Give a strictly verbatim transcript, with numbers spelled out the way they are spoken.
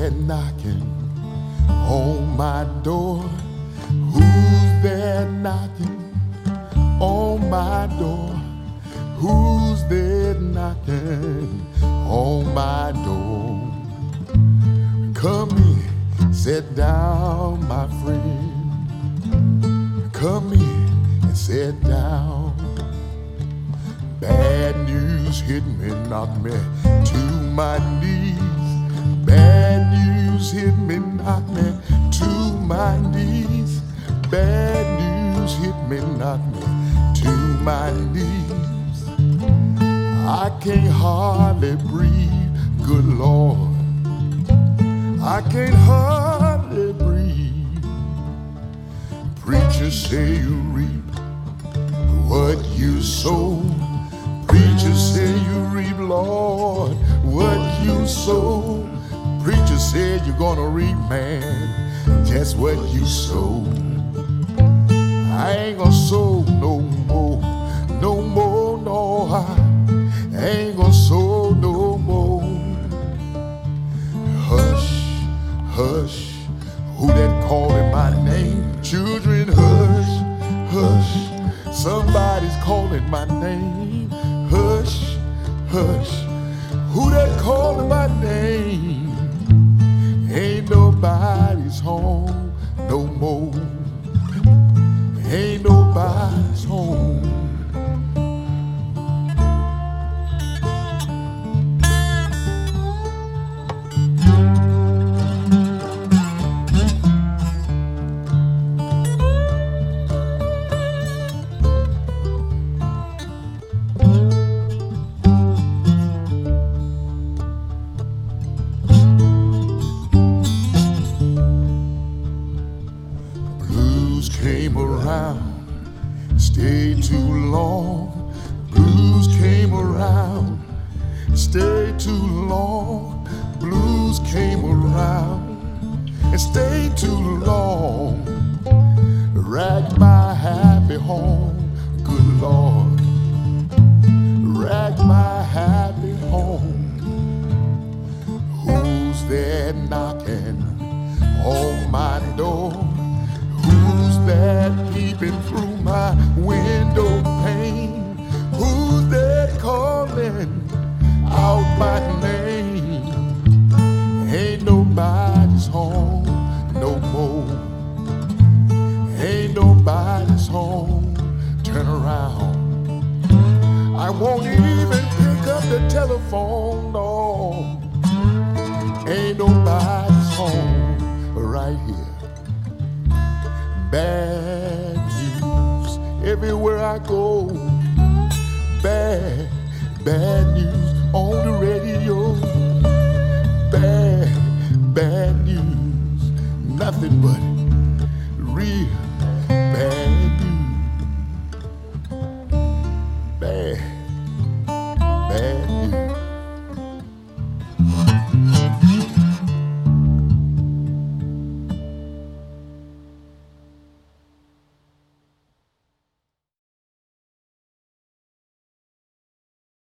there knocking on my door? Who's there knocking on my door? Who's there knocking on my door? Come in, sit down, my friend. Come in and sit down. Bad news hit me, knocked me to my knees. Bad news hit me, knocked me to my knees. Bad news hit me, knocked me to my knees. I can't hardly breathe, good Lord. I can't hardly breathe. Preachers say you reap what you sow. Preachers say you reap, Lord, what you sow. Preachers say you're gonna reap, man, just what you sow. I ain't gonna sow no more, no more, no, I ain't gonna sow no more. Hush, hush, who that calling my name? Children, hush, hush, somebody's calling my name. Hush, hush, who that calling my name? Ain't nobody's home no more. Ain't nobody's home. Came around, stayed too long. Blues came around, stayed too long. Blues came around and stayed too long. Ragged my happy home, good Lord. Ragged my happy home. Who's there knocking on my door? Who's that peeping through my window pane? Who's that calling out my name? Ain't nobody's home no more. Ain't nobody's home. Turn around. I won't even pick up the telephone, no. Ain't nobody's home right here. Bad news everywhere I go. Bad, bad news on the radio. Bad, bad news, nothing but